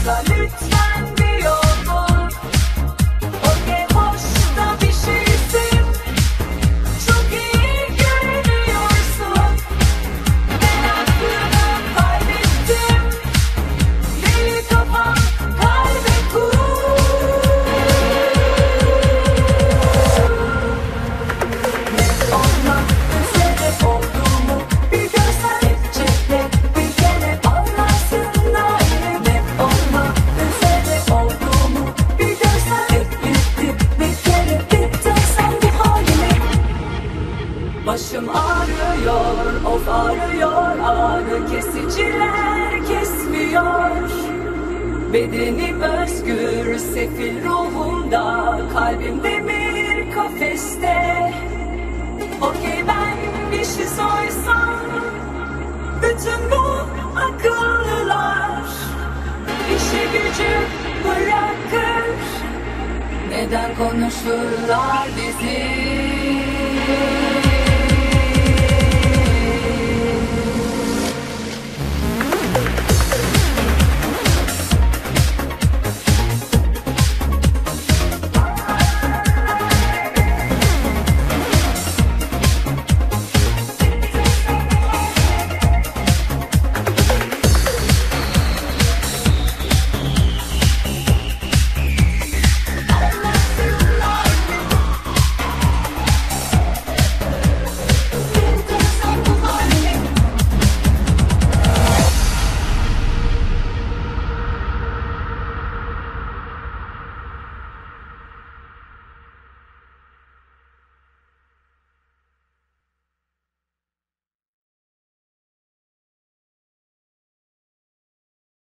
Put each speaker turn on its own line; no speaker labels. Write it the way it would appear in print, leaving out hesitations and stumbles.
varsa lütfen bir yol bul. Okey, boşta bir şeysin, çok iyi görünüyorsun. Ben aklımı kaybettim, deli kafam kalbe kur. Net olmak üzere olduğumu bir görsen, hep cepte bir kere anlarsın daire. Net olmak üzere olduğumu bir görsen, hep bitti bir kere bittin bu halime. Başım ağrıyor, of ağrıyor, ağrı kesiciler kesmiyor. Bedenim özgür, sefil ruhumda, kalbim demir kafeste. Okey, ben bir şey soysam, bütün bu akıllılar işi gücü bırakır. Neden konuşurlar bizi?